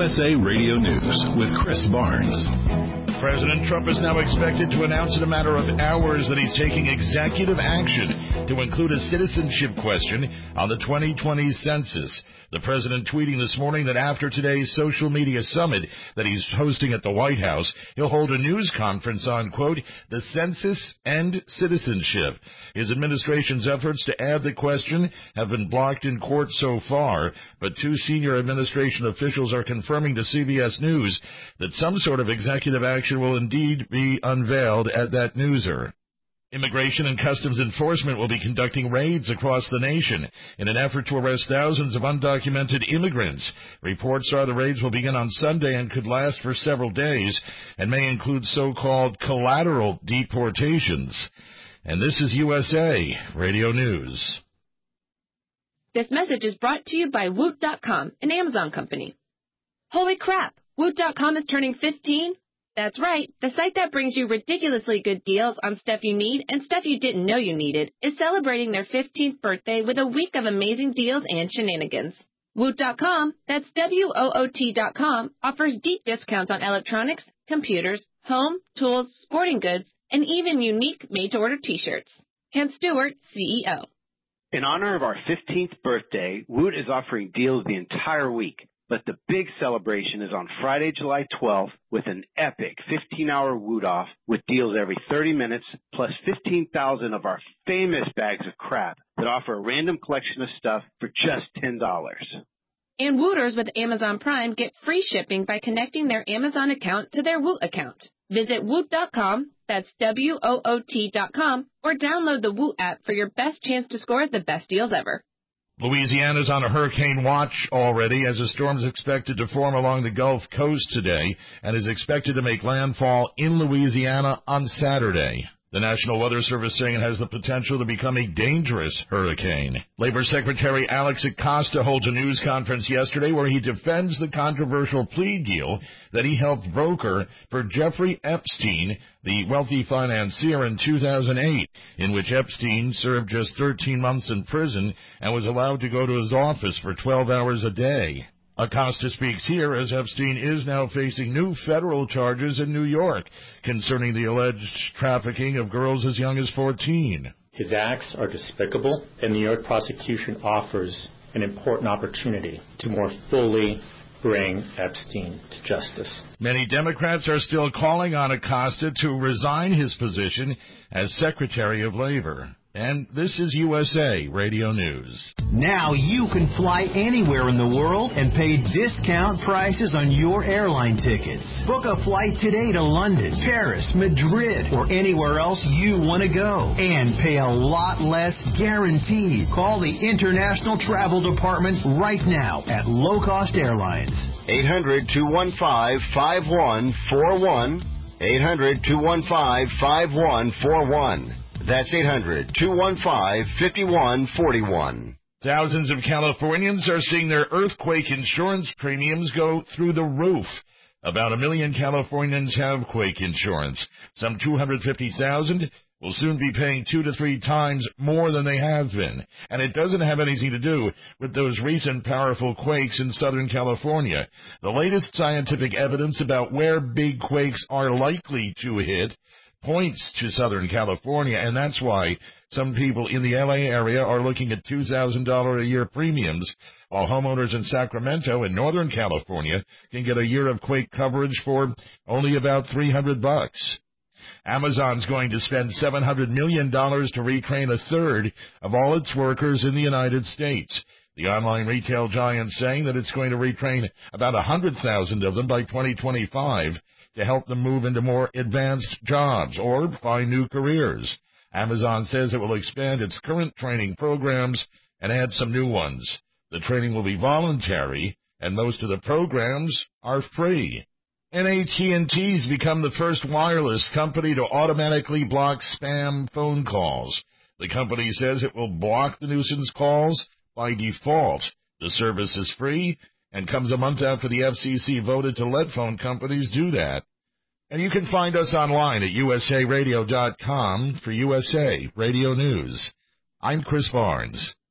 USA Radio News with Chris Barnes. President Trump is now expected to announce in a matter of hours that he's taking executive action to include a citizenship question on the 2020 census. The president tweeting this morning that after today's social media summit that he's hosting at the White House, he'll hold a news conference on, quote, the census and citizenship. His administration's efforts to add the question have been blocked in court so far, but two senior administration officials are confirming to CBS News that some sort of executive action will indeed be unveiled at that newser. Immigration and Customs Enforcement will be conducting raids across the nation in an effort to arrest thousands of undocumented immigrants. Reports are the raids will begin on Sunday and could last for several days and may include so-called collateral deportations. And this is USA Radio News. This message is brought to you by Woot.com, an Amazon company. Holy crap! Woot.com is turning 15? That's right. The site that brings you ridiculously good deals on stuff you need and stuff you didn't know you needed is celebrating their 15th birthday with a week of amazing deals and shenanigans. Woot.com, that's WOOT.com, offers deep discounts on electronics, computers, home, tools, sporting goods, and even unique made-to-order t-shirts. Ken Stewart, CEO. In honor of our 15th birthday, Woot is offering deals the entire week. But the big celebration is on Friday, July 12th with an epic 15-hour Woot off with deals every 30 minutes plus 15,000 of our famous bags of crap that offer a random collection of stuff for just $10. And Wooters with Amazon Prime get free shipping by connecting their Amazon account to their Woot account. Visit Woot.com, that's WOOT.com, or download the Woot app for your best chance to score the best deals ever. Louisiana's on a hurricane watch already as a storm is expected to form along the Gulf Coast today and is expected to make landfall in Louisiana on Saturday. The National Weather Service saying it has the potential to become a dangerous hurricane. Labor Secretary Alex Acosta holds a news conference yesterday where he defends the controversial plea deal that he helped broker for Jeffrey Epstein, the wealthy financier, in 2008, in which Epstein served just 13 months in prison and was allowed to go to his office for 12 hours a day. Acosta speaks here as Epstein is now facing new federal charges in New York concerning the alleged trafficking of girls as young as 14. His acts are despicable, and the New York prosecution offers an important opportunity to more fully bring Epstein to justice. Many Democrats are still calling on Acosta to resign his position as Secretary of Labor. And this is USA Radio News. Now you can fly anywhere in the world and pay discount prices on your airline tickets. Book a flight today to London, Paris, Madrid, or anywhere else you want to go. And pay a lot less guaranteed. Call the International Travel Department right now at Low Cost Airlines. 800-215-5141. 800-215-5141. That's 800-215-5141. Thousands of Californians are seeing their earthquake insurance premiums go through the roof. About 1 million Californians have quake insurance. Some 250,000 will soon be paying 2 to 3 times more than they have been. And it doesn't have anything to do with those recent powerful quakes in Southern California. The latest scientific evidence about where big quakes are likely to hit points to Southern California, and that's why some people in the L.A. area are looking at $2,000 a year premiums, while homeowners in Sacramento and Northern California can get a year of quake coverage for only about $300. Amazon's going to spend $700 million to retrain a third of all its workers in the United States. The online retail giant saying that it's going to retrain about 100,000 of them by 2025 to help them move into more advanced jobs or find new careers. Amazon says it will expand its current training programs and add some new ones. The training will be voluntary, and most of the programs are free. And AT&T's become the first wireless company to automatically block spam phone calls. The company says it will block the nuisance calls by default. The service is free and comes a month after the FCC voted to let phone companies do that. And you can find us online at usaradio.com for USA Radio News. I'm Chris Barnes.